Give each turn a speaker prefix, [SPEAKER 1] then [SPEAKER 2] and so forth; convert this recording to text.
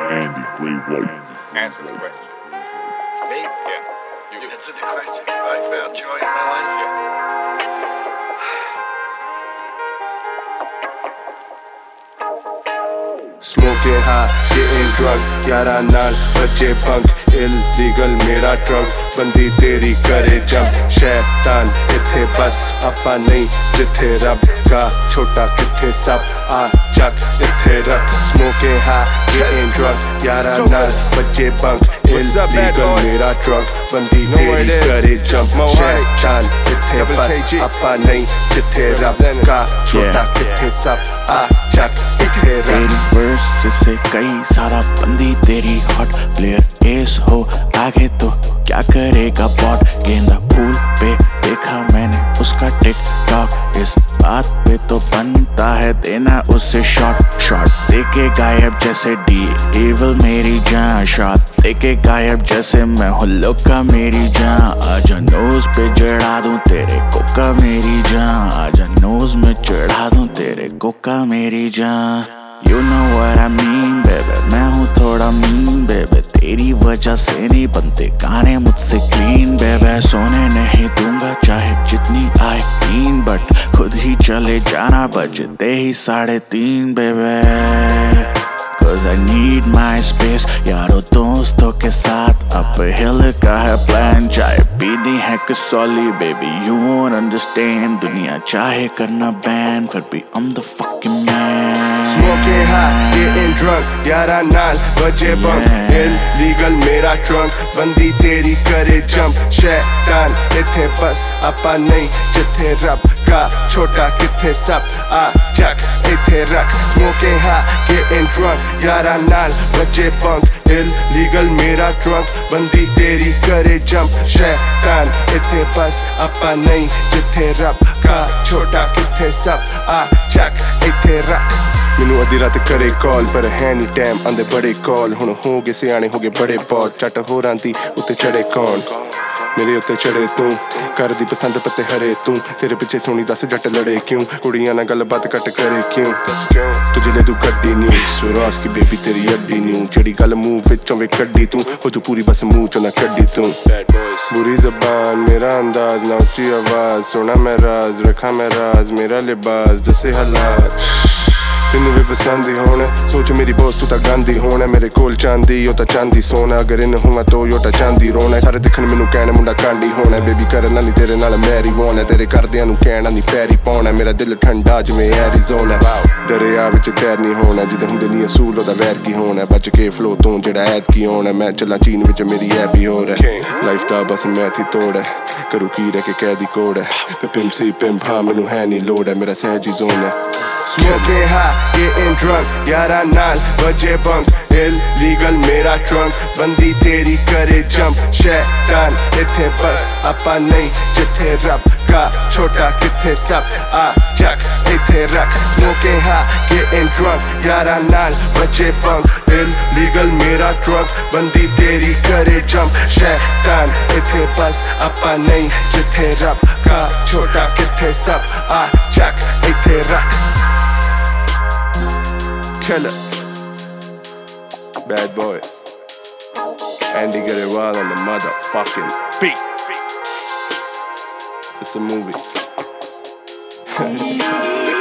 [SPEAKER 1] Andy Gray White.
[SPEAKER 2] Answer the question.
[SPEAKER 3] Me?
[SPEAKER 2] Yeah. You.
[SPEAKER 3] Answer the question. Have I found joy in my life?
[SPEAKER 2] Yes.
[SPEAKER 4] Smoking high, getting drunk, यारा नाल बच्चे bunk, illegal मेरा trunk, बंदी तेरी करे jump, शैतान इत्थे बस अपा नहीं जिथे रब का छोटा किथे सब आ चक इत्थे रख. Smoking high, getting drunk, यारा नाल बच्चे bunk, illegal मेरा trunk, बंदी तेरी करे jump, शैतान इत्थे बस अपा नहीं जिथे रब का छोटा किथे सब आ चक इत्थे रख.
[SPEAKER 5] तेरी वर्स से कई सारा बंदी तेरी हॉट प्लेयर एस हो आगे तो क्या करेगा बॉट. गेंदा फूल पे देखा मैंने उसका टिक टॉक, इस बात पे तो बनता है देना उसे शॉट. शॉट देके गायब जैसे डी एविल मेरी जान, शॉट देके गायब जैसे मैं हूँ लोका मेरी जान. आजा नोज पे चढ़ा दूं तेरे कोका मेरी जान, आजा नोज में चढ़ा दूं तेरे कोका मेरी जान. You know what I mean baby, मैं हूँ थोड़ा mean baby, तेरी वजह से नहीं बनते गाने मुझसे clean baby. सोने नहीं दूंगा चाहे जितनी आए नींद, बट खुद ही चले जाना बजते ही 3:30 baby. Cause I need my space, यारों दोस्तों के साथ up hill का है plan. चाहे पीनी है Kasauli baby, you won't understand. दुनिया चाहे करना ban, फिर भी I'm the fucking man.
[SPEAKER 4] Smoking high, getting drunk, यारा नाल बजे bunk, illegal मेरा trunk, बंदी तेरी करे jump, शैतान इत्थे बस अपा नहीं जिथे रब का छोटा किथे सब आ चक इत्थे रख. Smoking high, getting drunk, यारा नाल बजे bunk, illegal मेरा trunk, बंदी तेरी करे jump, शैतान इत्थे बस अपा नहीं जिथे रब का छोटा किथे सब आ चक इत्थे रख. ਮੈਨੂੰ ਅੱਧੀ ਰਾਤ ਕਰੇ ਕਾਲ ਪਰ ਹੈ ਨਹੀਂ ਟਾਈਮ ਆਂਦੇ ਬੜੇ ਕਾਲ. ਹੁਣ ਹੋ ਗਏ ਸਿਆਣੇ ਹੋ ਗਏ ਬੜੇ ਬਹੁਤ, ਚੱਟ ਹੋਰਾਂ ਦੀ ਉੱਤੇ ਚੜੇ ਕੌਣ, ਮੇਰੇ ਉੱਤੇ ਚੜੇ ਤੂੰ, ਕਰਦੀ ਪਸੰਦ ਪੱਤੇ ਹਰੇ ਤੂੰ, ਤੇਰੇ ਪਿੱਛੇ ਸੋਹਣੀ ਦੱਸ ਜੱਟ ਲੜੇ ਕਿਉਂ, ਕੁੜੀਆਂ ਨਾਲ ਗੱਲਬਾਤ ਘੱਟ ਕਰੇ ਕਿਉਂ, ਤੁਝੇ ਲੈ ਤੂੰ ਕੱਢੀ ਨਿਊ ਸੁਰਾਸ ਕੀ ਬੇਬੀ ਤੇਰੀ ਅੱਡੀ ਨਿਊ, ਜਿਹੜੀ ਗੱਲ ਮੂੰਹ ਵਿੱਚੋਂ ਵੇ ਕੱਢੀ ਤੂੰ ਹੋ ਜੂ ਪੂਰੀ ਬਸ ਮੂੰਹ ਚੋਂ ਨਾ ਕੱਢੀ ਤੂੰ. बुरी ज़बान मेरा अंदाज ना ऊंची आवाज, सोना मैं राज रखा मैं राज मेरा लिबास दसे हालात. तेनू भी पसंद ही होना सोच मेरी बॉस तू ता गांधी होना, मेरे कोल चांदी ओ ता चांदी सोना, अगर इन हुआ तो योटा चांदी रोना. सारे दिखण मैनू कहने मुंडा कांडी होना, बेबी करना नहीं तेरे नाल मैरी होना, तेरे करदियां नू कहना नहीं पैरी पाउना, मेरा दिल ठंडा जिवें एरिज़ोना. दरिया विच तैरनी होना जिदे हुंदे नहीं असूल ओदा वैर की होना, बच के फ्लो तो जेड़ा ऐद की होना. मैं चला चीन विच मेरी ऐ भी हो रहा लाइफ दा बस मैं थी तोड़ है, करूँ की रह के कैदी कोड है, मैं पिम सी पिम हाँ मैनू है नहीं लोड है, मेरा सहजी जोन है. Smoking high, getting drunk, यारा नाल बजे bunk, illegal मेरा trunk, बंदी तेरी करे jump, शैतान इत्थे बस अपा नहीं जिथे रब का छोटा किथे सब आ चक इत्थे रख. Smoking high, getting drunk, यारा नाल बजे bunk, illegal मेरा trunk, बंदी तेरी करे jump, शैतान इत्थे बस अपा नहीं जिथे रब का छोटा किथे सब आ चक इत्थे रख. Killer, bad boy, Andy get it wild on the motherfucking beat. It's a movie.